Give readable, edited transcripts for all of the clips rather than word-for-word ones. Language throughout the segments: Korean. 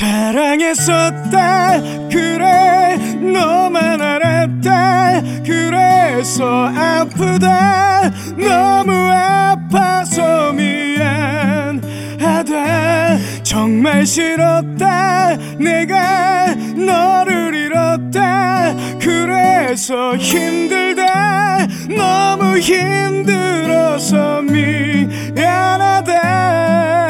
사랑했었다 그래 너만 알았다 그래서 아프다 너무 아파서 미안하다 정말 싫었다 내가 너를 잃었다 그래서 힘들다 너무 힘들어서 미안하다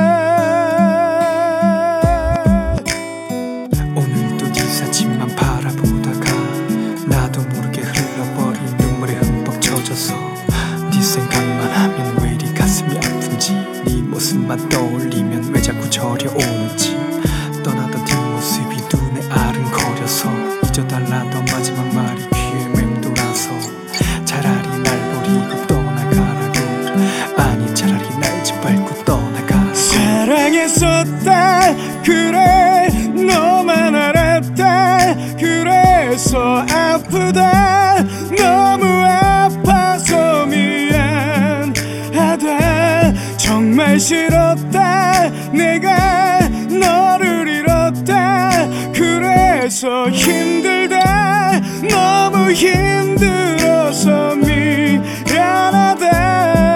오늘도 네 사진만 바라보다가 나도 모르게 흘러버린 눈물에 흠뻑 젖어서 네 생각만 하면 왜 이리 가슴이 아픈지 네 모습만 떠올리면 왜 자꾸 저려오는지 떠나던 뒷모습이 눈에 아른거려서 잊어달라던 마지막 말이 귀에 맴돌아서 차라리 날 버리고 떠나가라고 아니 차라리 날 짓밟고 떠나가 사랑했었다 그래 너만 알았다 그래서 아프다 너무 아파서 미안하다 정말 싫었다 내가 너를 잃었다 그래서 힘들다 너무 힘들어서 미안하다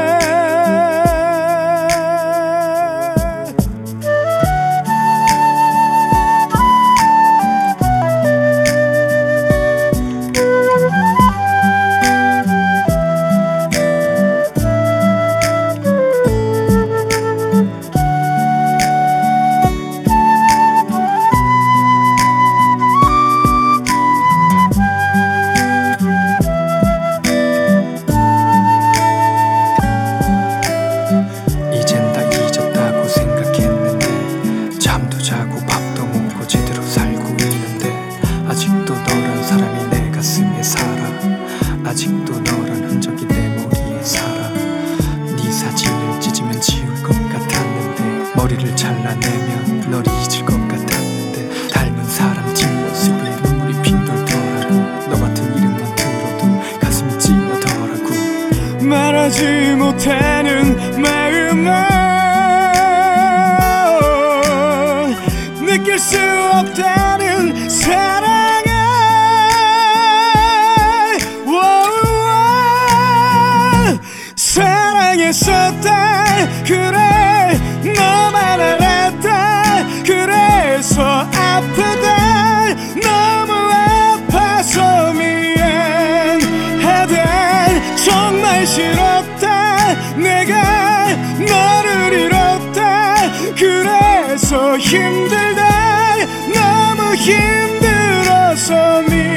자고 밥도 먹고 제대로 살고 있는데 아직도 너란 사람이 내 가슴에 살아 아직도 너란 흔적이 내 머리에 살아 네 사진을 찢으면 지울 것 같았는데 머리를 잘라내면 널 잊을 것 같았는데 닮은 사람 뒷모습에 눈물이 핑 돌더라고 너 같은 이름만 들어도 가슴이 찡하더라고 말하지 못하는 마음만 느낄 수 없다는 사랑을 사랑했었다 그래 너만 알았다 그래서 아프다 너무 아파서 미안하다 정말 싫었다 내가 너를 잃었다 그래서 힘들다 너무 힘들어서